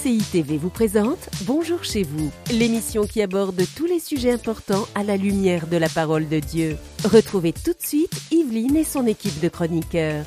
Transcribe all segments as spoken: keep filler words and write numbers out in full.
C I T V vous présente Bonjour chez vous, l'émission qui aborde tous les sujets importants à la lumière de la parole de Dieu. Retrouvez tout de suite Yveline et son équipe de chroniqueurs.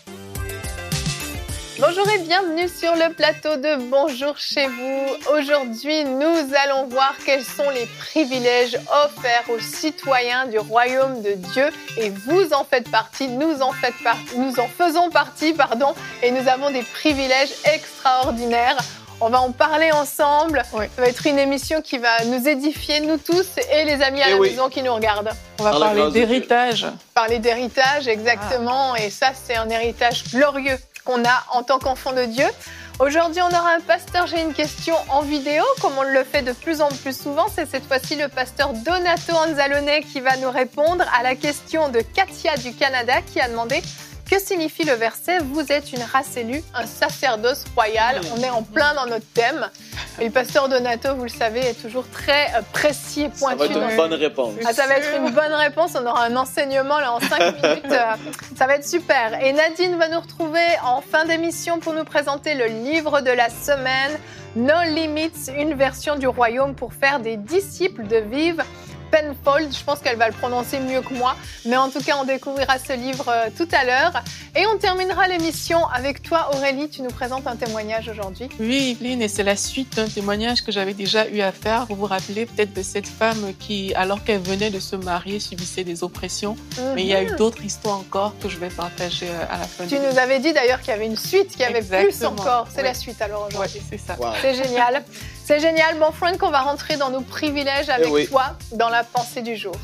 Bonjour et bienvenue sur le plateau de Bonjour chez vous. Aujourd'hui, nous allons voir quels sont les privilèges offerts aux citoyens du royaume de Dieu. Et vous en faites partie, nous en, faites par- nous en faisons partie, pardon, et nous avons des privilèges extraordinaires. On va en parler ensemble. Oui. Ça va être une émission qui va nous édifier, nous tous, et les amis à et la oui. maison qui nous regardent. On va Par parler d'héritage. Parler d'héritage, exactement. Ah. Et ça, c'est un héritage glorieux qu'on a en tant qu'enfant de Dieu. Aujourd'hui, on aura un pasteur. J'ai une question en vidéo, comme on le fait de plus en plus souvent. C'est cette fois-ci le pasteur Donato Anzalone qui va nous répondre à la question de Katia du Canada qui a demandé « Que signifie le verset « Vous êtes une race élue, un sacerdoce royal » On est en plein dans notre thème. Et le pasteur Donato, vous le savez, est toujours très précis et pointu. Ça va être une bonne réponse. Ah, ça va être une bonne réponse. On aura un enseignement là en cinq minutes. Ça va être super. Et Nadine va nous retrouver en fin d'émission pour nous présenter le livre de la semaine, No Limits, une version du royaume pour faire des disciples de Vive Penfold, je pense qu'elle va le prononcer mieux que moi, mais en tout cas on découvrira ce livre euh, tout à l'heure et on terminera l'émission avec toi Aurélie, tu nous présentes un témoignage aujourd'hui. Oui Yveline, et c'est la suite d'un témoignage que j'avais déjà eu à faire. Vous vous rappelez peut-être de cette femme qui, alors qu'elle venait de se marier, subissait des oppressions, mm-hmm. mais il y a eu d'autres histoires encore que je vais partager à la fin. Tu nous avais dit d'ailleurs qu'il y avait une suite, qu'il y avait Exactement. plus encore, c'est oui. la suite alors aujourd'hui. Oui, c'est ça. Wow. C'est génial. C'est génial. Bon, Frank, on va rentrer dans nos privilèges avec oui. toi dans la pensée du jour.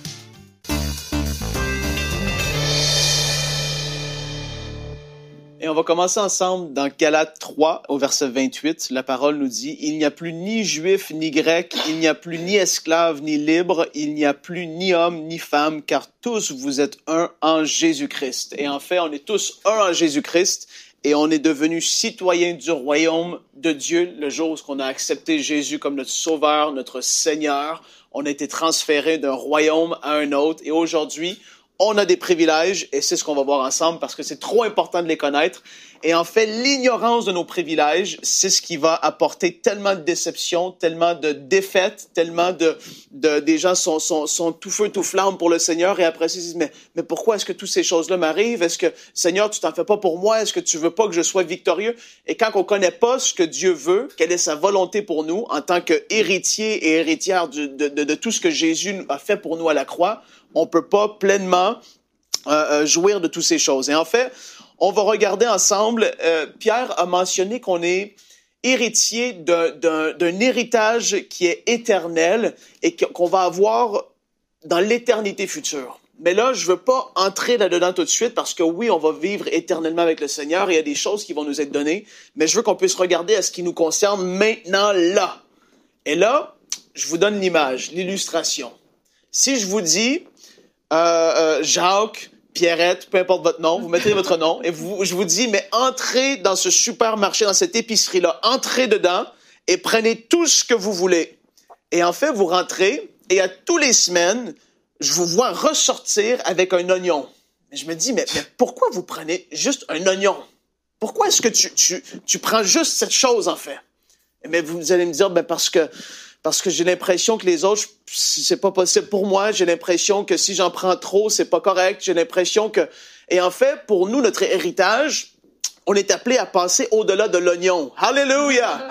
Et on va commencer ensemble dans Galates trois, au verset vingt-huit. La parole nous dit « Il n'y a plus ni juif ni grec, il n'y a plus ni esclave ni libre, il n'y a plus ni homme ni femme, car tous vous êtes un en Jésus-Christ. » Et en fait, on est tous un en Jésus-Christ. Et on est devenus citoyens du royaume de Dieu le jour où on a accepté Jésus comme notre sauveur, notre Seigneur. On a été transférés d'un royaume à un autre. Et aujourd'hui, on a des privilèges et c'est ce qu'on va voir ensemble parce que c'est trop important de les connaître. Et en fait, l'ignorance de nos privilèges, c'est ce qui va apporter tellement de déception, tellement de défaites, tellement de, de des gens sont, sont, sont tout feu, tout flamme pour le Seigneur et après ils se disent, mais, mais pourquoi est-ce que toutes ces choses-là m'arrivent? Est-ce que, Seigneur, tu t'en fais pas pour moi? Est-ce que tu veux pas que je sois victorieux? Et quand on connaît pas ce que Dieu veut, quelle est sa volonté pour nous en tant qu'héritier et héritière de, de, de, de tout ce que Jésus a fait pour nous à la croix, on peut pas pleinement euh, euh, jouir de toutes ces choses. Et en fait, on va regarder ensemble, euh, Pierre a mentionné qu'on est héritier d'un, d'un, d'un héritage qui est éternel et qu'on va avoir dans l'éternité future. Mais là, je veux pas entrer là-dedans tout de suite parce que oui, on va vivre éternellement avec le Seigneur et il y a des choses qui vont nous être données, mais je veux qu'on puisse regarder à ce qui nous concerne maintenant, là. Et là, je vous donne l'image, l'illustration. Si je vous dis, euh, euh, Jacques, Pierrette, peu importe votre nom, vous mettez votre nom et vous, je vous dis, mais entrez dans ce supermarché, dans cette épicerie-là, entrez dedans et prenez tout ce que vous voulez. Et en fait, vous rentrez et à tous les semaines, je vous vois ressortir avec un oignon. Et je me dis, mais, mais pourquoi vous prenez juste un oignon? Pourquoi est-ce que tu, tu, tu prends juste cette chose, en fait? Mais vous allez me dire, ben parce que Parce que j'ai l'impression que les autres, c'est pas possible pour moi. J'ai l'impression que si j'en prends trop, c'est pas correct. J'ai l'impression que... Et en fait, pour nous, notre héritage, on est appelé à passer au-delà de l'oignon. Hallelujah!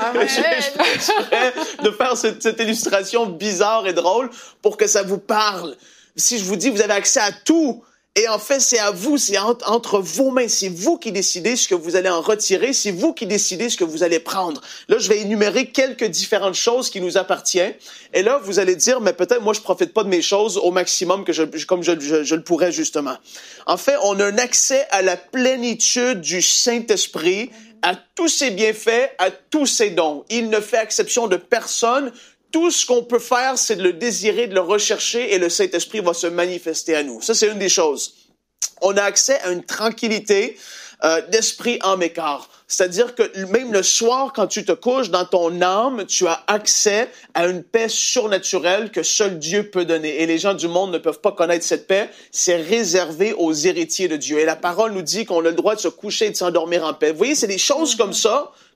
J'ai de faire cette, cette illustration bizarre et drôle pour que ça vous parle. Si je vous dis, vous avez accès à tout. Et en fait, c'est à vous, c'est entre, entre vos mains. C'est vous qui décidez ce que vous allez en retirer. C'est vous qui décidez ce que vous allez prendre. Là, je vais énumérer quelques différentes choses qui nous appartiennent. Et là, vous allez dire, mais peut-être moi, je profite pas de mes choses au maximum que je, comme je, je, je le pourrais justement. En fait, on a un accès à la plénitude du Saint-Esprit, à tous ses bienfaits, à tous ses dons. Il ne fait exception de personne. Tout ce qu'on peut faire, c'est de le désirer, de le rechercher et le Saint-Esprit va se manifester à nous. Ça, c'est une des choses. On a accès à une tranquillité euh, d'esprit en mécart. C'est-à-dire que même le soir, quand tu te couches dans ton âme, tu as accès à une paix surnaturelle que seul Dieu peut donner. Et les gens du monde ne peuvent pas connaître cette paix. C'est réservé aux héritiers de Dieu. Et la parole nous dit qu'on a le droit de se coucher et de s'endormir en paix. Vous voyez, c'est des choses comme ça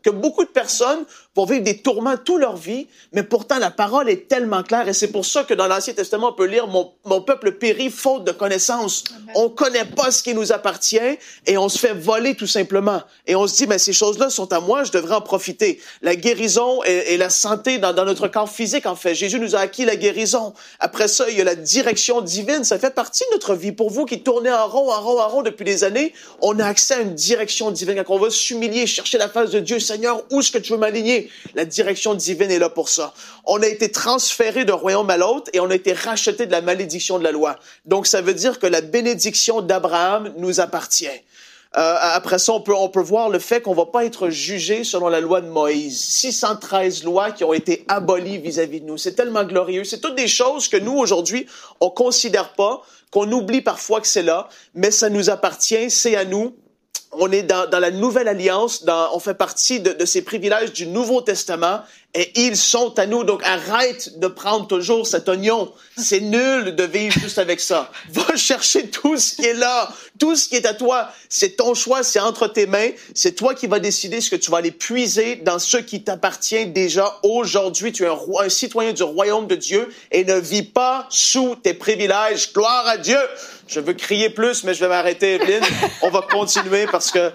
que beaucoup de personnes vont vivre des tourments toute leur vie, mais pourtant la parole est tellement claire et c'est pour ça que dans l'Ancien Testament, on peut lire « Mon, mon peuple périt faute de connaissance ». On connaît pas ce qui nous appartient et on se fait voler tout simplement. Et on se dit, mais ces choses-là sont à moi, je devrais en profiter. La guérison et, et la santé dans, dans notre corps physique, en fait. Jésus nous a acquis la guérison. Après ça, il y a la direction divine. Ça fait partie de notre vie. Pour vous qui tournez en rond, en rond, en rond depuis des années, on a accès à une direction divine. Quand on va s'humilier, chercher la face de Dieu, Seigneur, où est-ce que tu veux m'aligner? La direction divine est là pour ça. On a été transféré d'un royaume à l'autre et on a été racheté de la malédiction de la loi. Donc, ça veut dire que la bénédiction d'Abraham nous appartient. Euh, après ça, on peut, on peut voir le fait qu'on va pas être jugé selon la loi de Moïse. six cent treize lois qui ont été abolies vis-à-vis de nous. C'est tellement glorieux. C'est toutes des choses que nous, aujourd'hui, on considère pas, qu'on oublie parfois que c'est là, mais ça nous appartient, c'est à nous. On est dans, dans la nouvelle alliance, dans, on fait partie de, de ces privilèges du Nouveau Testament et ils sont à nous. Donc, arrête de prendre toujours cet oignon. C'est nul de vivre juste avec ça. Va chercher tout ce qui est là, tout ce qui est à toi. C'est ton choix, c'est entre tes mains. C'est toi qui vas décider ce que tu vas aller puiser dans ce qui t'appartient déjà aujourd'hui. Tu es un, un citoyen du royaume de Dieu et ne vis pas sous tes privilèges. Gloire à Dieu! Je veux crier plus, mais je vais m'arrêter, Evelyne. On va continuer parce que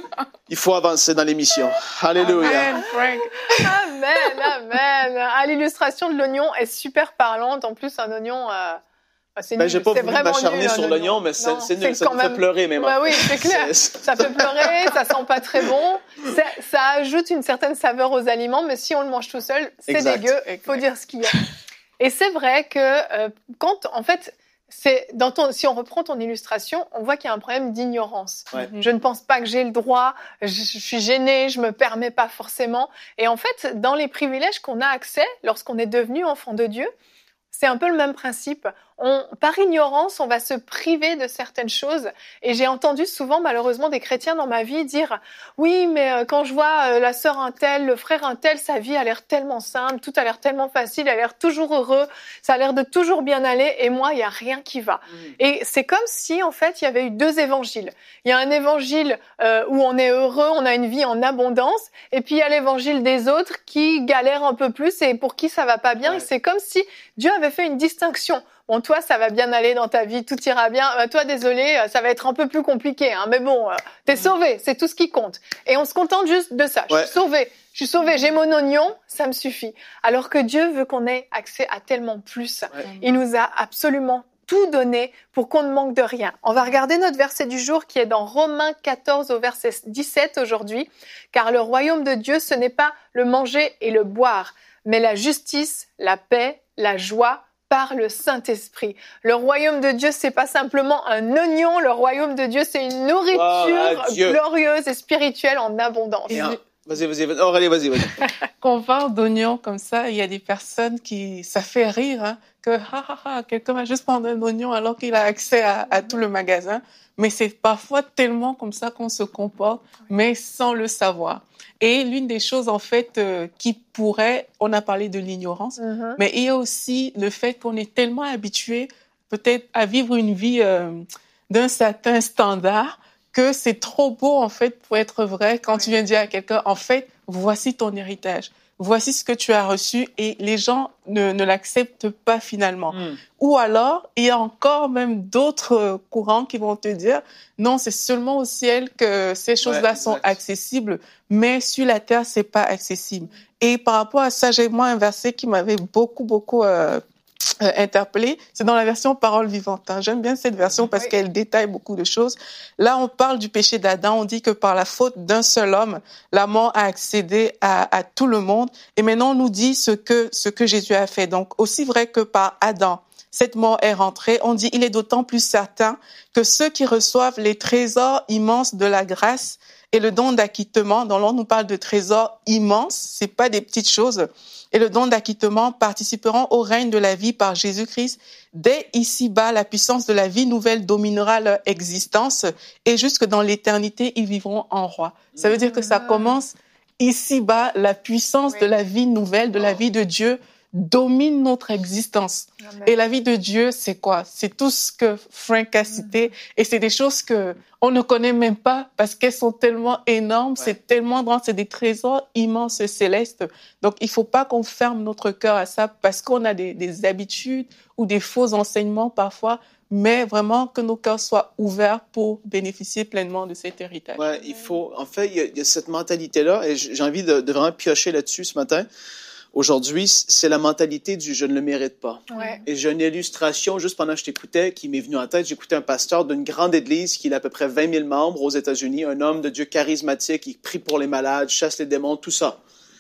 il faut avancer dans l'émission. Alléluia. Amen, Frank. Amen, amen. Ah, l'illustration de l'oignon est super parlante. En plus, un oignon, euh, c'est ben, nul. J'ai pas c'est voulu vraiment m'acharner nul, sur l'oignon, mais c'est, non, c'est nul. c'est Ça me même... fait pleurer, même. Ouais, oui, c'est clair. C'est... Ça fait pleurer, ça sent pas très bon. Ça, ça ajoute une certaine saveur aux aliments, mais si on le mange tout seul, c'est exact. dégueu. Il faut dire ce qu'il y a. Et c'est vrai que euh, quand, en fait... C'est dans ton, si on reprend ton illustration, on voit qu'il y a un problème d'ignorance. Ouais. Je ne pense pas que j'ai le droit, je, je suis gênée, je me permets pas forcément. Et en fait, dans les privilèges qu'on a accès lorsqu'on est devenu enfant de Dieu, c'est un peu le même principe. On, par ignorance, on va se priver de certaines choses. Et j'ai entendu souvent, malheureusement, des chrétiens dans ma vie dire « Oui, mais quand je vois la sœur un tel, le frère un tel, sa vie a l'air tellement simple, tout a l'air tellement facile, elle a l'air toujours heureux, ça a l'air de toujours bien aller, et moi, il n'y a rien qui va. Mmh. » Et c'est comme si, en fait, il y avait eu deux évangiles. Il y a un évangile euh, où on est heureux, on a une vie en abondance, et puis il y a l'évangile des autres qui galèrent un peu plus et pour qui ça va pas bien. Ouais. Et c'est comme si Dieu avait fait une distinction. Bon, toi, ça va bien aller dans ta vie, tout ira bien. Euh, toi, désolé, ça va être un peu plus compliqué, hein, mais bon, euh, t'es sauvé, c'est tout ce qui compte. Et on se contente juste de ça. Ouais. Je suis sauvée, je suis sauvée, j'ai mon oignon, ça me suffit. Alors que Dieu veut qu'on ait accès à tellement plus. Ouais. Il nous a absolument tout donné pour qu'on ne manque de rien. On va regarder notre verset du jour qui est dans Romains quatorze au verset dix-sept aujourd'hui. Car le royaume de Dieu, ce n'est pas le manger et le boire, mais la justice, la paix, la joie, par le Saint-Esprit. Le royaume de Dieu, c'est pas simplement un oignon. Le royaume de Dieu, c'est une nourriture oh, glorieuse et spirituelle en abondance. Et en... Vas-y, vas-y, vas-y. Oh, allez, vas-y, vas-y. Quand on parle d'oignons comme ça, il y a des personnes qui, ça fait rire, hein, que, ha, ha, ha, quelqu'un va juste prendre un oignon alors qu'il a accès à, à tout le magasin. Mais c'est parfois tellement comme ça qu'on se comporte, mais sans le savoir. Et l'une des choses, en fait, euh, qui pourrait, on a parlé de l'ignorance, mm-hmm. mais il y a aussi le fait qu'on est tellement habitué, peut-être, à vivre une vie euh, d'un certain standard, que c'est trop beau, en fait, pour être vrai quand tu viens dire à quelqu'un, en fait, voici ton héritage. Voici ce que tu as reçu et les gens ne, ne l'acceptent pas finalement. Mm. Ou alors, il y a encore même d'autres courants qui vont te dire non, c'est seulement au ciel que ces choses-là ouais, sont accessibles, mais sur la terre, c'est pas accessible. Et par rapport à ça, j'ai moi un verset qui m'avait beaucoup, beaucoup euh, euh, interpellée. C'est dans la version Parole vivante. Hein. J'aime bien cette version parce oui. qu'elle détaille beaucoup de choses. Là, on parle du péché d'Adam. On dit que par la faute d'un seul homme, la mort a accédé à, à tout le monde. Et maintenant, on nous dit ce que, ce que Jésus a fait. Donc, aussi vrai que par Adam, cette mort est rentrée, on dit il est d'autant plus certain que ceux qui reçoivent les trésors immenses de la grâce et le don d'acquittement, dont l'on nous parle de trésors immenses, c'est pas des petites choses, et le don d'acquittement participeront au règne de la vie par Jésus-Christ. Dès ici-bas, la puissance de la vie nouvelle dominera leur existence et jusque dans l'éternité, ils vivront en roi. Ça veut dire que ça commence ici-bas, la puissance oui. de la vie nouvelle, de la vie de Dieu domine notre existence. Amen. Et la vie de Dieu, c'est quoi? C'est tout ce que Frank a cité. Mmh. Et c'est des choses que on ne connaît même pas parce qu'elles sont tellement énormes, ouais. c'est tellement grand, c'est des trésors immenses célestes. Donc, il faut pas qu'on ferme notre cœur à ça parce qu'on a des, des habitudes ou des faux enseignements parfois, mais vraiment que nos cœurs soient ouverts pour bénéficier pleinement de cet héritage. Ouais, il faut, en fait, il y a, il y a cette mentalité-là et j'ai envie de, de vraiment piocher là-dessus ce matin. Aujourd'hui, c'est la mentalité du « je ne le mérite pas ouais. ». Et j'ai une illustration, juste pendant que je t'écoutais, qui m'est venue en tête. J'écoutais un pasteur d'une grande église qui a à peu près vingt mille membres aux États-Unis, un homme de Dieu charismatique, il prie pour les malades, chasse les démons, tout ça.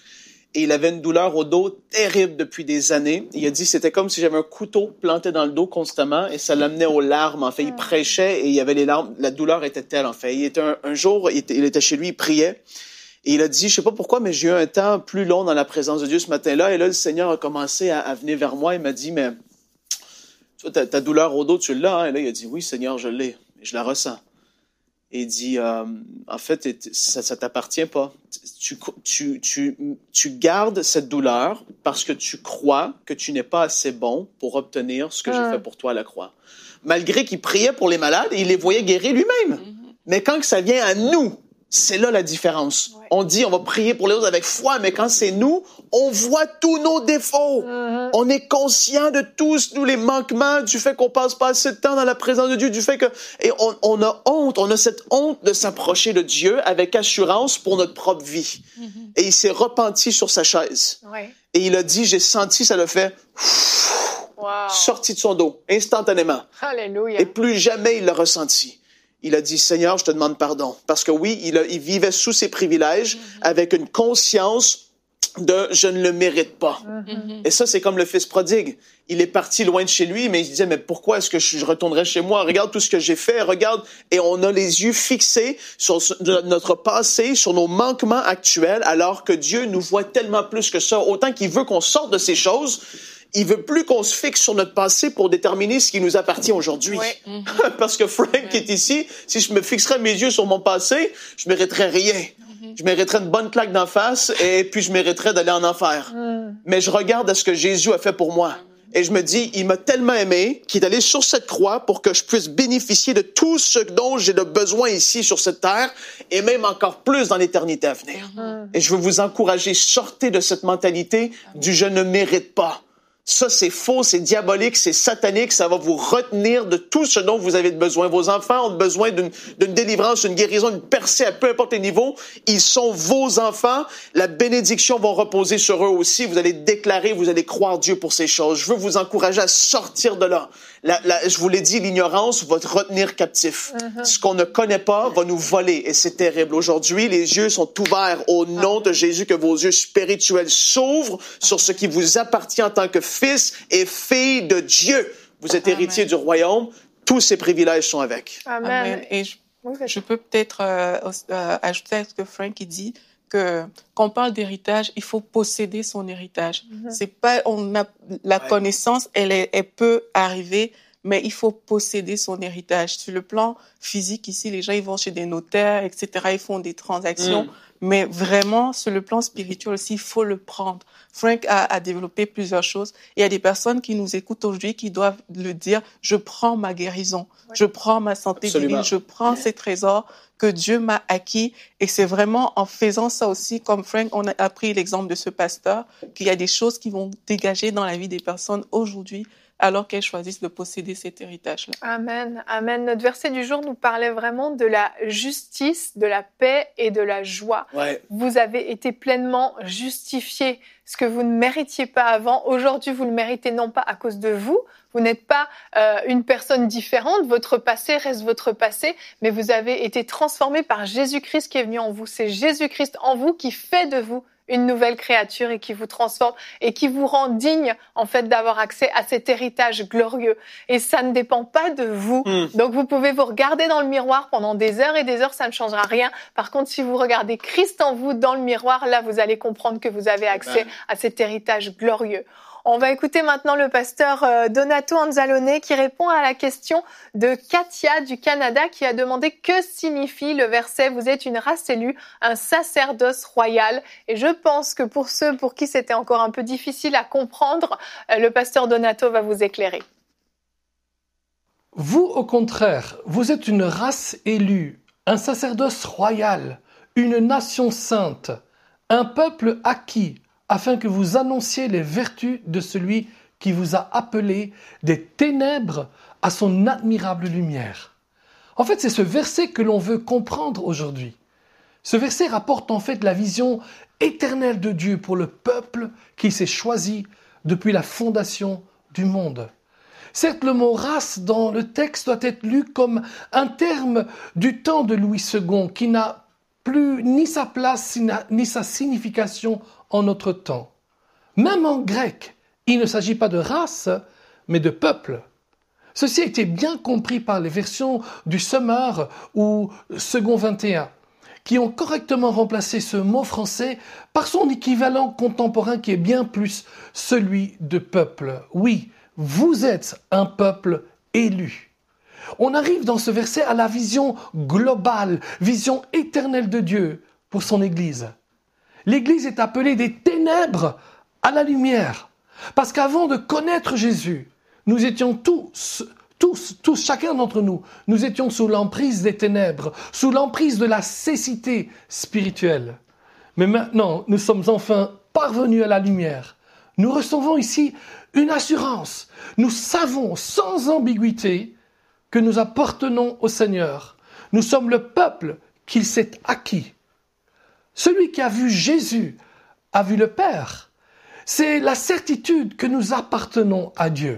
Et il avait une douleur au dos terrible depuis des années. Il a dit c'était comme si j'avais un couteau planté dans le dos constamment et ça l'amenait aux larmes. En fait, il prêchait et il y avait les larmes. La douleur était telle, en fait. Il était un, un jour, il était, il était chez lui, il priait. Et il a dit, je sais pas pourquoi, mais j'ai eu un temps plus long dans la présence de Dieu ce matin-là. Et là, le Seigneur a commencé à, à venir vers moi. Il m'a dit, mais tu vois, ta, ta douleur au dos, tu l'as, hein? Et là, il a dit, oui, Seigneur, je l'ai. Et je la ressens. Et il dit, euh, en fait, ça, ça t'appartient pas. Tu, tu, tu, tu gardes cette douleur parce que tu crois que tu n'es pas assez bon pour obtenir ce que mmh. j'ai fait pour toi à la croix. Malgré qu'il priait pour les malades, il les voyait guérir lui-même. Mmh. Mais quand ça vient à nous, c'est là la différence. Ouais. On dit, on va prier pour les autres avec foi, mais quand c'est nous, on voit tous nos défauts. Mm-hmm. On est conscient de tous, nous, les manquements, du fait qu'on passe pas assez de temps dans la présence de Dieu, du fait que, et on, on a honte, on a cette honte de s'approcher de Dieu avec assurance pour notre propre vie. Mm-hmm. Et il s'est repenti sur sa chaise. Ouais. Et il a dit, j'ai senti, ça le fait, wow. sorti de son dos, instantanément. Alléluia. Et plus jamais il l'a ressenti. Il a dit, Seigneur, je te demande pardon. Parce que oui, il, a, il vivait sous ses privilèges, mm-hmm. avec une conscience de « je ne le mérite pas mm-hmm. ». Et ça, c'est comme le fils prodigue. Il est parti loin de chez lui, mais il se disait, mais pourquoi est-ce que je retournerais chez moi? Regarde tout ce que j'ai fait, regarde. Et on a les yeux fixés sur notre passé, sur nos manquements actuels, alors que Dieu nous voit tellement plus que ça. Autant qu'il veut qu'on sorte de ces choses, il veut plus qu'on se fixe sur notre passé pour déterminer ce qui nous appartient aujourd'hui. Oui. Mm-hmm. Parce que Frank oui. est ici, si je me fixerais mes yeux sur mon passé, je mériterais rien. Mm-hmm. Je mériterais une bonne claque d'en face et puis je mériterais d'aller en enfer. Mm. Mais je regarde à ce que Jésus a fait pour moi. Mm. Et je me dis, il m'a tellement aimé qu'il est allé sur cette croix pour que je puisse bénéficier de tout ce dont j'ai de besoin ici sur cette terre et même encore plus dans l'éternité à venir. Mm. Et je veux vous encourager, sortez de cette mentalité du « je ne mérite pas ». Ça, c'est faux, c'est diabolique, c'est satanique, ça va vous retenir de tout ce dont vous avez besoin. Vos enfants ont besoin d'une, d'une délivrance, une guérison, une percée à peu importe les niveaux. Ils sont vos enfants. La bénédiction va reposer sur eux aussi. Vous allez déclarer, vous allez croire Dieu pour ces choses. Je veux vous encourager à sortir de là. La, la, je vous l'ai dit, l'ignorance va te retenir captif. Mm-hmm. Ce qu'on ne connaît pas va nous voler et c'est terrible. Aujourd'hui, les yeux sont ouverts au nom de Jésus, que vos yeux spirituels s'ouvrent sur ce qui vous appartient en tant que fils et fille de Dieu. Vous êtes héritier Amen. Du royaume. Tous ces privilèges sont avec. Amen. Amen. Et je, je peux peut-être euh, euh, ajouter à ce que Frank dit que quand on parle d'héritage, il faut posséder son héritage. Mm-hmm. C'est pas, on a la ouais. connaissance, elle, est, elle peut arriver, mais il faut posséder son héritage. Sur le plan physique, ici, les gens ils vont chez des notaires, et cetera. Ils font des transactions. Mm. Mais vraiment, sur le plan spirituel aussi, il faut le prendre. Frank a, a développé plusieurs choses. Il y a des personnes qui nous écoutent aujourd'hui qui doivent le dire, je prends ma guérison, oui. je prends ma santé divine, je prends ces trésors que Dieu m'a acquis. Et c'est vraiment en faisant ça aussi, comme Frank, on a appris l'exemple de ce pasteur, qu'il y a des choses qui vont dégager dans la vie des personnes aujourd'hui, alors qu'elles choisissent de posséder cet héritage-là. Amen, amen. Notre verset du jour nous parlait vraiment de la justice, de la paix et de la joie. Ouais. Vous avez été pleinement justifiés. Ce que vous ne méritiez pas avant, aujourd'hui, vous le méritez non pas à cause de vous. Vous n'êtes pas euh, une personne différente. Votre passé reste votre passé, mais vous avez été transformé par Jésus-Christ qui est venu en vous. C'est Jésus-Christ en vous qui fait de vous une nouvelle créature et qui vous transforme et qui vous rend digne, en fait, d'avoir accès à cet héritage glorieux. Et ça ne dépend pas de vous. Mmh. Donc, vous pouvez vous regarder dans le miroir pendant des heures et des heures, ça ne changera rien. Par contre, si vous regardez Christ en vous dans le miroir, là, vous allez comprendre que vous avez accès à cet héritage glorieux. On va écouter maintenant le pasteur Donato Anzalone qui répond à la question de Katia du Canada qui a demandé que signifie le verset « Vous êtes une race élue, un sacerdoce royal ». Et je pense que pour ceux pour qui c'était encore un peu difficile à comprendre, le pasteur Donato va vous éclairer. Vous, au contraire, vous êtes une race élue, un sacerdoce royal, une nation sainte, un peuple acquis, afin que vous annonciez les vertus de celui qui vous a appelé des ténèbres à son admirable lumière. En fait, c'est ce verset que l'on veut comprendre aujourd'hui. Ce verset rapporte en fait la vision éternelle de Dieu pour le peuple qui s'est choisi depuis la fondation du monde. Certes, le mot « race » dans le texte doit être lu comme un terme du temps de Louis second qui n'a plus ni sa place ni sa signification en notre temps. Même en grec, il ne s'agit pas de race, mais de peuple. Ceci a été bien compris par les versions du Summer ou Second vingt et un, qui ont correctement remplacé ce mot français par son équivalent contemporain qui est bien plus celui de peuple. Oui, vous êtes un peuple élu. On arrive dans ce verset à la vision globale, vision éternelle de Dieu pour son Église. L'Église est appelée des ténèbres à la lumière. Parce qu'avant de connaître Jésus, nous étions tous, tous, tous, chacun d'entre nous, nous étions sous l'emprise des ténèbres, sous l'emprise de la cécité spirituelle. Mais maintenant, nous sommes enfin parvenus à la lumière. Nous recevons ici une assurance. Nous savons sans ambiguïté que nous appartenons au Seigneur. Nous sommes le peuple qu'il s'est acquis. Celui qui a vu Jésus a vu le Père. C'est la certitude que nous appartenons à Dieu.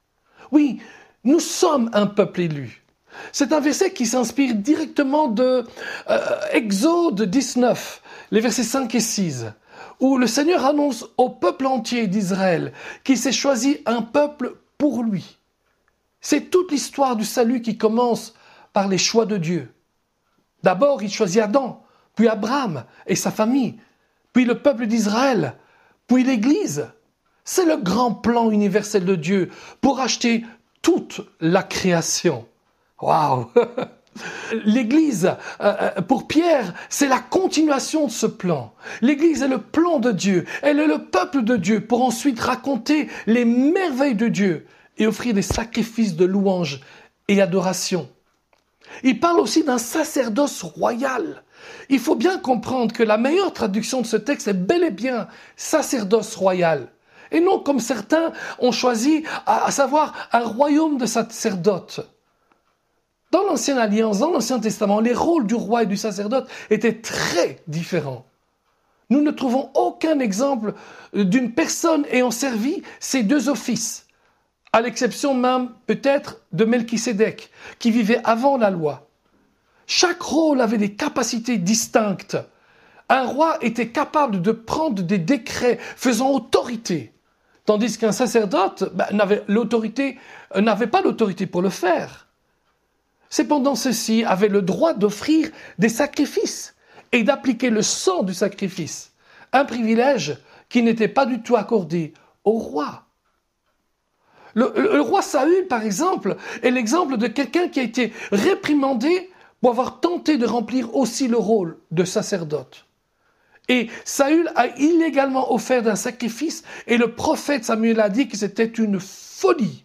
Oui, nous sommes un peuple élu. C'est un verset qui s'inspire directement de euh, Exode dix-neuf, les versets cinq et six, où le Seigneur annonce au peuple entier d'Israël qu'il s'est choisi un peuple pour lui. C'est toute l'histoire du salut qui commence par les choix de Dieu. D'abord, il choisit Adam, puis Abraham et sa famille, puis le peuple d'Israël, puis l'Église. C'est le grand plan universel de Dieu pour acheter toute la création. Waouh! L'Église, euh, pour Pierre, c'est la continuation de ce plan. L'Église est le plan de Dieu, elle est le peuple de Dieu pour ensuite raconter les merveilles de Dieu et offrir des sacrifices de louange et adoration. Il parle aussi d'un sacerdoce royal. Il faut bien comprendre que la meilleure traduction de ce texte est bel et bien sacerdoce royal. Et non comme certains ont choisi, à, à savoir un royaume de sacerdotes. Dans l'Ancienne Alliance, dans l'Ancien Testament, les rôles du roi et du sacerdote étaient très différents. Nous ne trouvons aucun exemple d'une personne ayant servi ces deux offices, à l'exception même peut-être de Melchisédek, qui vivait avant la loi. Chaque rôle avait des capacités distinctes. Un roi était capable de prendre des décrets faisant autorité, tandis qu'un sacerdote ben, n'avait, l'autorité, euh, n'avait pas l'autorité pour le faire. Cependant, ceux-ci avaient le droit d'offrir des sacrifices et d'appliquer le sang du sacrifice, un privilège qui n'était pas du tout accordé au roi. Le, le, le roi Saül, par exemple, est l'exemple de quelqu'un qui a été réprimandé pour avoir tenté de remplir aussi le rôle de sacerdote. Et Saül a illégalement offert un sacrifice et le prophète Samuel a dit que c'était une folie.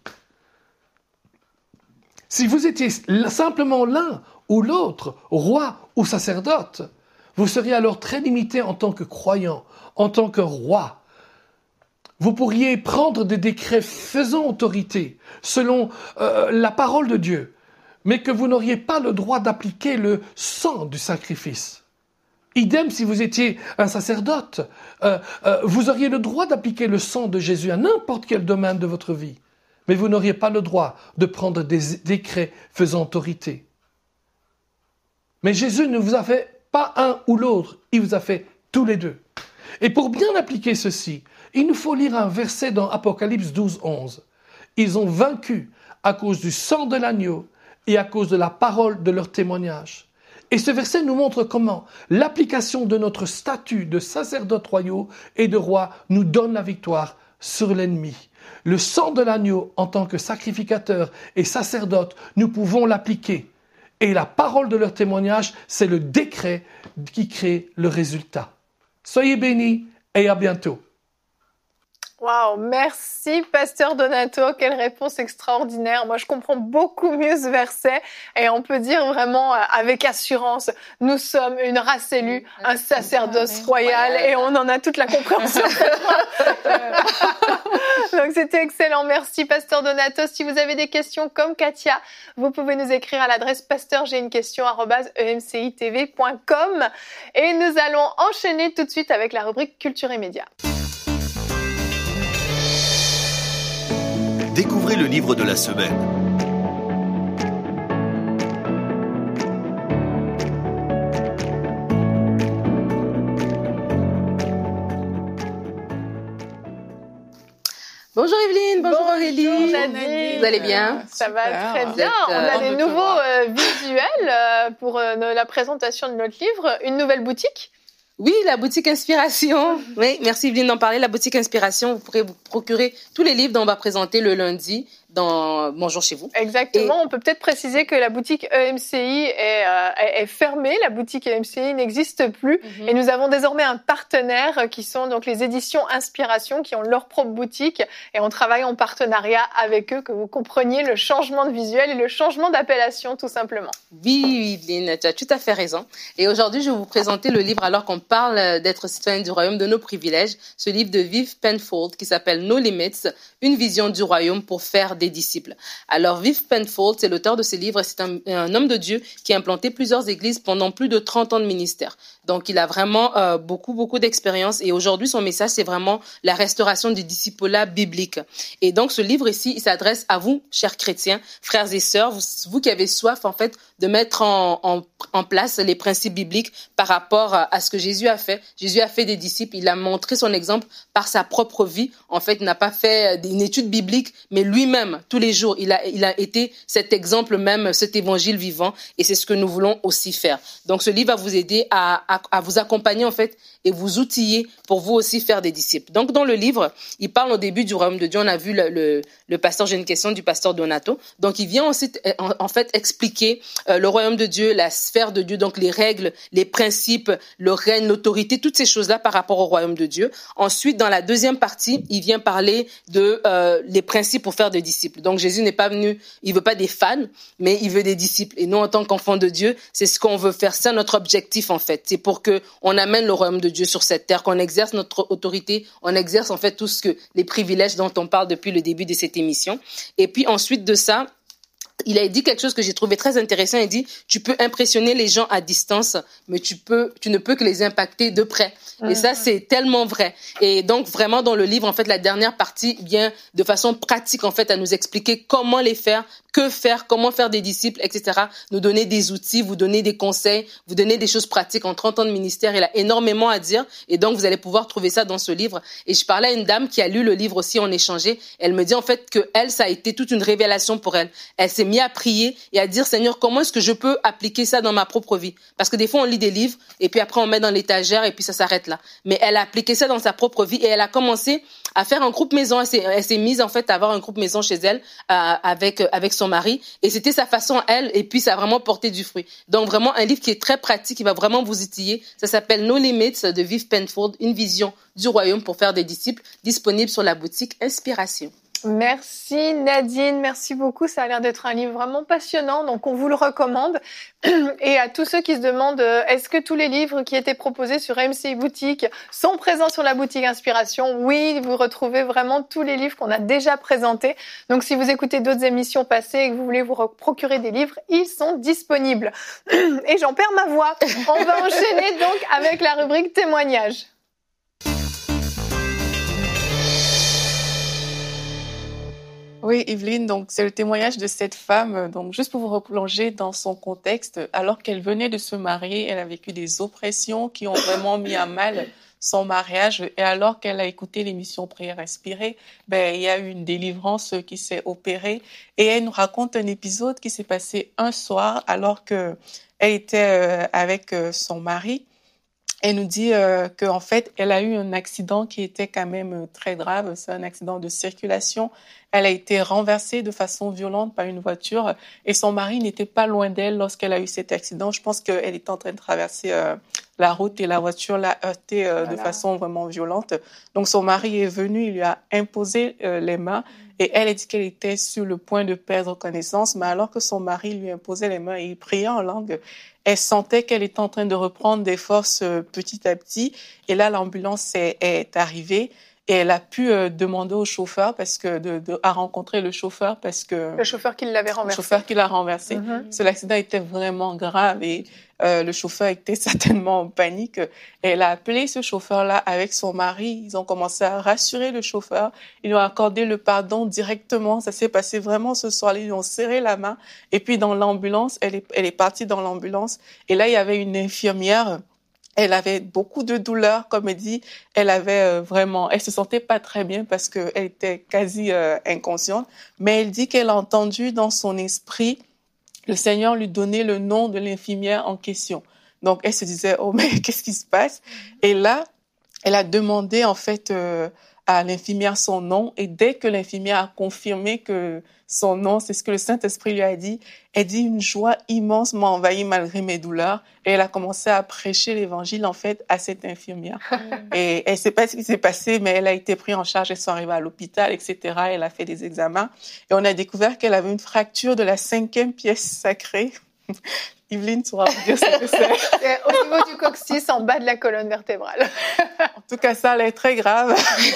Si vous étiez simplement l'un ou l'autre, roi ou sacerdote, vous seriez alors très limité en tant que croyant, en tant que roi. Vous pourriez prendre des décrets faisant autorité, selon euh, la parole de Dieu, mais que vous n'auriez pas le droit d'appliquer le sang du sacrifice. Idem si vous étiez un sacerdote, euh, euh, vous auriez le droit d'appliquer le sang de Jésus à n'importe quel domaine de votre vie, mais vous n'auriez pas le droit de prendre des décrets faisant autorité. Mais Jésus ne vous a fait pas un ou l'autre, il vous a fait tous les deux. Et pour bien appliquer ceci, il nous faut lire un verset dans Apocalypse douze, onze. Ils ont vaincu à cause du sang de l'agneau et à cause de la parole de leur témoignage. Et ce verset nous montre comment l'application de notre statut de sacerdotes royaux et de rois nous donne la victoire sur l'ennemi. Le sang de l'agneau, en tant que sacrificateur et sacerdote, nous pouvons l'appliquer. Et la parole de leur témoignage, c'est le décret qui crée le résultat. Soyez bénis et à bientôt. Waouh, merci Pasteur Donato, quelle réponse extraordinaire. Moi, je comprends beaucoup mieux ce verset et on peut dire vraiment avec assurance, nous sommes une race élue, un sacerdoce royal et on en a toute la compréhension. Donc c'était excellent, merci Pasteur Donato. Si vous avez des questions comme Katia, vous pouvez nous écrire à l'adresse pasteur j'ai une question arobase e m c i t v point com et nous allons enchaîner tout de suite avec la rubrique Culture et Médias. Découvrez le livre de la semaine. Bonjour Evelyne, bonjour, bonjour Aurélie. Nadine. Vous allez bien? Ça Super. va très bien. Êtes, euh, on a des nouveaux euh, visuels euh, pour euh, la présentation de notre livre. Une nouvelle boutique. Oui, la boutique Inspiration. Oui, merci Evelyne d'en parler. La boutique Inspiration, vous pourrez vous procurer tous les livres dont on va présenter le lundi dans Bonjour chez vous. Exactement. Et... On peut peut-être préciser que la boutique E M C I est, euh, est fermée. La boutique E M C I n'existe plus. Mm-hmm. Et nous avons désormais un partenaire qui sont donc les éditions Inspiration qui ont leur propre boutique. Et on travaille en partenariat avec eux, que vous compreniez le changement de visuel et le changement d'appellation tout simplement. Oui, Evelyne, tu as tout à fait raison. Et aujourd'hui, je vais vous présenter le livre alors qu'on parle d'être citoyen du royaume de nos privilèges. Ce livre de Viv Penfold qui s'appelle No Limits, une vision du royaume pour faire des disciples. Alors, Viv Penfold, c'est l'auteur de ces livres. C'est un, un homme de Dieu qui a implanté plusieurs églises pendant plus de trente ans de ministère. Donc, il a vraiment euh, beaucoup, beaucoup d'expérience. Et aujourd'hui, son message, c'est vraiment la restauration du discipulat biblique. Et donc, ce livre ici, il s'adresse à vous, chers chrétiens, frères et sœurs, vous, vous qui avez soif, en fait, de mettre en, en, en place les principes bibliques par rapport à, à ce que Jésus a fait. Jésus a fait des disciples. Il a montré son exemple par sa propre vie. En fait, il n'a pas fait une étude biblique, mais lui-même, tous les jours, il a, il a été cet exemple même, cet évangile vivant. Et c'est ce que nous voulons aussi faire. Donc, ce livre va vous aider à, à, à vous accompagner, en fait, et vous outiller pour vous aussi faire des disciples. Donc, dans le livre, il parle au début du royaume de Dieu. On a vu le, le, le pasteur, j'ai une question du pasteur Donato. Donc, il vient ensuite, en, en fait, expliquer euh, le royaume de Dieu, la sphère de Dieu, donc les règles, les principes, le règne, l'autorité, toutes ces choses-là par rapport au royaume de Dieu. Ensuite, dans la deuxième partie, il vient parler de euh, les principes pour faire des disciples. Donc, Jésus n'est pas venu, il veut pas des fans, mais il veut des disciples. Et nous, en tant qu'enfants de Dieu, c'est ce qu'on veut faire. C'est notre objectif, en fait. C'est pour que on amène le royaume de Dieu sur cette terre, qu'on exerce notre autorité, on exerce, en fait, tout ce que, les privilèges dont on parle depuis le début de cette émission. Et puis, ensuite de ça, il a dit quelque chose que j'ai trouvé très intéressant. Il dit, tu peux impressionner les gens à distance, mais tu peux, tu ne peux que les impacter de près. Et ça, c'est tellement vrai. Et donc, vraiment, dans le livre, en fait, la dernière partie vient de façon pratique, en fait, à nous expliquer comment les faire, que faire, comment faire des disciples, et cetera. Nous donner des outils, vous donner des conseils, vous donner des choses pratiques. En trente ans de ministère, il a énormément à dire. Et donc, vous allez pouvoir trouver ça dans ce livre. Et je parlais à une dame qui a lu le livre aussi, on échangeait. Elle me dit, en fait, que elle, ça a été toute une révélation pour elle. Elle s'est mise à prier et à dire, Seigneur, comment est-ce que je peux appliquer ça dans ma propre vie? Parce que des fois, on lit des livres et puis après, on met dans l'étagère et puis ça s'arrête là. Mais elle a appliqué ça dans sa propre vie et elle a commencé à faire un groupe maison. Elle s'est, elle s'est mise, en fait, à avoir un groupe maison chez elle, euh, avec, avec son mari. Et c'était sa façon, elle, et puis ça a vraiment porté du fruit. Donc, vraiment, un livre qui est très pratique, qui va vraiment vous outiller. Ça s'appelle No Limits de Viv Penfold, une vision du royaume pour faire des disciples, disponible sur la boutique Inspiration. Merci Nadine, merci beaucoup. Ça a l'air d'être un livre vraiment passionnant, donc on vous le recommande. Et à tous ceux qui se demandent, est-ce que tous les livres qui étaient proposés sur M C I Boutique sont présents sur la boutique Inspiration? Oui, vous retrouvez vraiment tous les livres qu'on a déjà présentés. Donc si vous écoutez d'autres émissions passées et que vous voulez vous procurer des livres, ils sont disponibles. Et j'en perds ma voix. On va enchaîner donc avec la rubrique témoignages. Oui, Evelyne, donc c'est le témoignage de cette femme. Donc, juste pour vous replonger dans son contexte, alors qu'elle venait de se marier, elle a vécu des oppressions qui ont vraiment mis à mal son mariage. Et alors qu'elle a écouté l'émission Prière Inspirée, ben, il y a eu une délivrance qui s'est opérée. Et elle nous raconte un épisode qui s'est passé un soir alors que elle était avec son mari. Elle nous dit euh, qu'en fait, elle a eu un accident qui était quand même très grave. C'est un accident de circulation. Elle a été renversée de façon violente par une voiture et son mari n'était pas loin d'elle lorsqu'elle a eu cet accident. Je pense qu'elle était en train de traverser euh, la route et la voiture l'a heurtée euh, voilà. de façon vraiment violente. Donc son mari est venu, il lui a imposé euh, les mains et elle a dit qu'elle était sur le point de perdre connaissance. Mais alors que son mari lui imposait les mains et il priait en langue, elle sentait qu'elle était en train de reprendre des forces euh, petit à petit. Et là, l'ambulance est, est arrivée et elle a pu euh, demander au chauffeur parce que de, de à rencontrer le chauffeur parce que le chauffeur qui l'avait renversé. Le chauffeur qui l'a renversé. Mm-hmm. Parce que l'accident était vraiment grave et euh, le chauffeur était certainement en panique. Et elle a appelé ce chauffeur-là avec son mari. Ils ont commencé à rassurer le chauffeur. Ils lui ont accordé le pardon directement. Ça s'est passé vraiment ce soir-là. Ils lui ont serré la main. Et puis dans l'ambulance, elle est, elle est partie dans l'ambulance. Et là, il y avait une infirmière. Elle avait beaucoup de douleurs, comme elle dit. Elle avait euh, vraiment, elle se sentait pas très bien parce que elle était quasi euh, inconsciente. Mais elle dit qu'elle a entendu dans son esprit le Seigneur lui donner le nom de l'infirmière en question. Donc elle se disait oh mais qu'est-ce qui se passe? Et là, elle a demandé en fait euh, à l'infirmière son nom et dès que l'infirmière a confirmé que son nom, c'est ce que le Saint-Esprit lui a dit, elle dit une joie immense m'a envahi malgré mes douleurs et elle a commencé à prêcher l'évangile en fait à cette infirmière. Et elle ne sait pas ce qui s'est passé, mais elle a été prise en charge, elle sont arrivée à l'hôpital, et cetera. Elle a fait des examens et on a découvert qu'elle avait une fracture de la cinquième pièce sacrée. Yveline, tu vas vous dire ce que c'est. C'est au niveau du coccyx, en bas de la colonne vertébrale. En tout cas, ça, elle est très grave.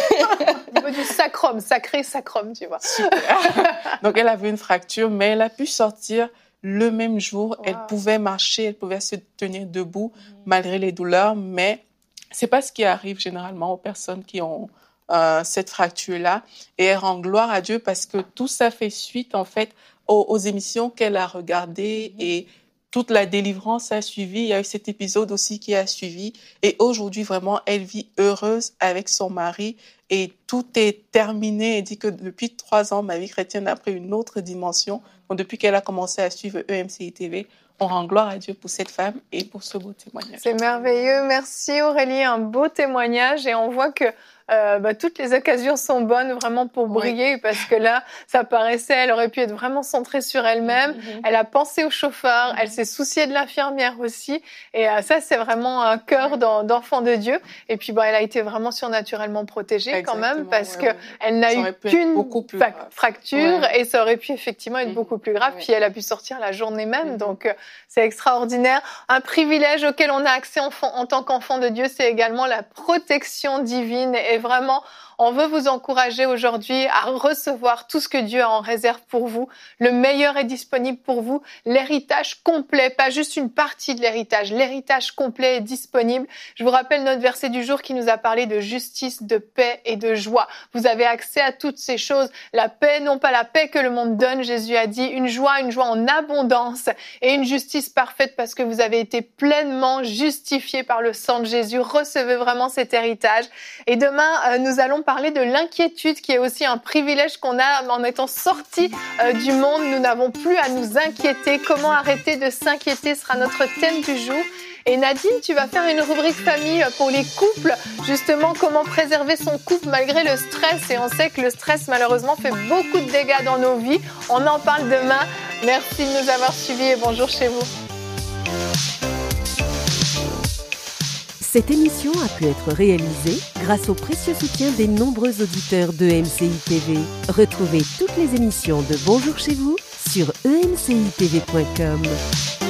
Au niveau du sacrum, sacré sacrum, tu vois. Super. Donc, elle avait une fracture, mais elle a pu sortir le même jour. Wow. Elle pouvait marcher, elle pouvait se tenir debout mmh. malgré les douleurs, mais c'est pas ce qui arrive généralement aux personnes qui ont euh, cette fracture-là. Et elle rend gloire à Dieu parce que tout ça fait suite, en fait, aux, aux émissions qu'elle a regardées mmh. et toute la délivrance a suivi. Il y a eu cet épisode aussi qui a suivi. Et aujourd'hui, vraiment, elle vit heureuse avec son mari. Et tout est terminé. Elle dit que depuis trois ans, ma vie chrétienne a pris une autre dimension. Donc, depuis qu'elle a commencé à suivre E M C I T V, on rend gloire à Dieu pour cette femme et pour ce beau témoignage. C'est merveilleux. Merci Aurélie. Un beau témoignage. Et on voit que Euh, bah, toutes les occasions sont bonnes vraiment pour briller oui. parce que là, ça paraissait, elle aurait pu être vraiment centrée sur elle-même. Mm-hmm. Elle a pensé au chauffeur, mm-hmm. elle s'est souciée de l'infirmière aussi. Et euh, ça, c'est vraiment un cœur ouais. d'enfant de Dieu. Et puis, bah, elle a été vraiment surnaturellement protégée Exactement, quand même parce ouais, que ouais. elle n'a eu qu'une fa- fracture ouais. et ça aurait pu effectivement être mm-hmm. beaucoup plus grave. Ouais. Puis elle a pu sortir la journée même. Mm-hmm. Donc, euh, c'est extraordinaire. Un privilège auquel on a accès en, en tant qu'enfant de Dieu, c'est également la protection divine. Et vraiment, on veut vous encourager aujourd'hui à recevoir tout ce que Dieu a en réserve pour vous. Le meilleur est disponible pour vous. L'héritage complet, pas juste une partie de l'héritage. L'héritage complet est disponible. Je vous rappelle notre verset du jour qui nous a parlé de justice, de paix et de joie. Vous avez accès à toutes ces choses. La paix, non pas la paix que le monde donne, Jésus a dit. Une joie, une joie en abondance et une justice parfaite parce que vous avez été pleinement justifiés par le sang de Jésus. Recevez vraiment cet héritage. Et demain, euh, nous allons parler de l'inquiétude qui est aussi un privilège qu'on a en étant sortis euh, du monde. Nous n'avons plus à nous inquiéter. Comment arrêter de s'inquiéter sera notre thème du jour. Et Nadine, tu vas faire une rubrique famille pour les couples. Justement, comment préserver son couple malgré le stress. Et on sait que le stress, malheureusement, fait beaucoup de dégâts dans nos vies. On en parle demain. Merci de nous avoir suivis et bonjour chez vous. Cette émission a pu être réalisée grâce au précieux soutien des nombreux auditeurs de E M C I T V. Retrouvez toutes les émissions de Bonjour chez vous sur e m c i t v point com.